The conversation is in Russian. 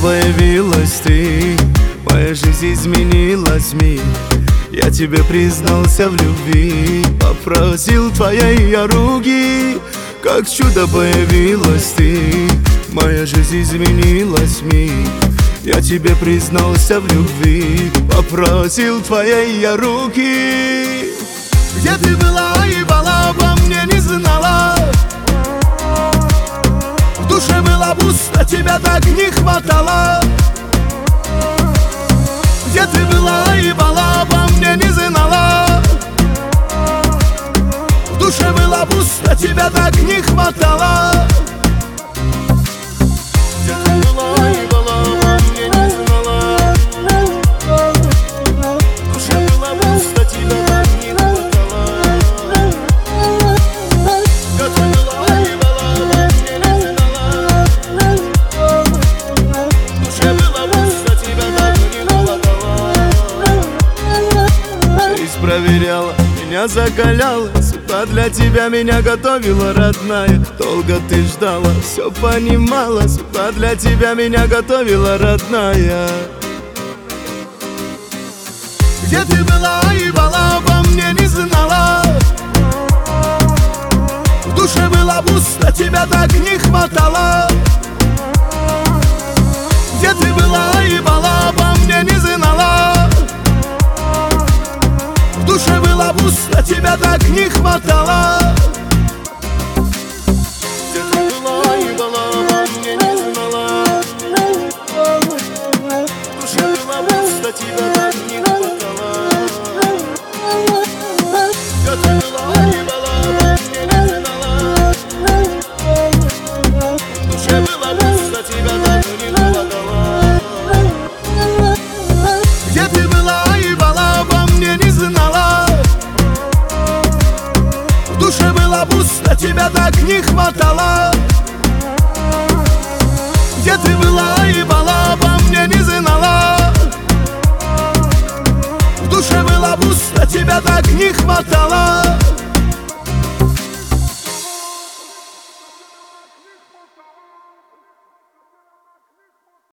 появилась ты, моя жизнь изменилась вмиг. Я тебе признался в любви, попросил твоей руки. Как чудо появилась ты, моя жизнь изменилась вмиг. Я тебе признался в любви, попросил твоей руки. Где ты была и была, обо мне не знала. В душе было пусто, тебя так не хватало. Где ты была и была, обо мне не знала. В душе было пусто, тебя так не хватало. Где ты была и была, обо мне не знала. В душе было пусто, тебя так не хватало. Где ты была и была, обо мне не знала. В душе было пусто, тебя так не хватало. Жизнь проверяла, меня закаляла, судьба для тебя меня готовила, родная. Долго ты ждала, все понимала, судьба для тебя меня готовила, родная. Где ты была и была, обо мне не знала. В душе было пусто, тебя так не хватало. Где ты была и была, обо мне не знала. В душе было пусто, тебя так не хватало. Где ты была и была, обо мне не знала. В душе было пусто, тебя так не хватало. Где ты была и была, обо мне не знала. В душе было пусто, тебя так не хватало. Где ты была и была, обо мне не знала. В душе было пусто, тебя так не хватало. Где ты была и была, обо мне не знала. В душе было пусто, тебя так не хватало.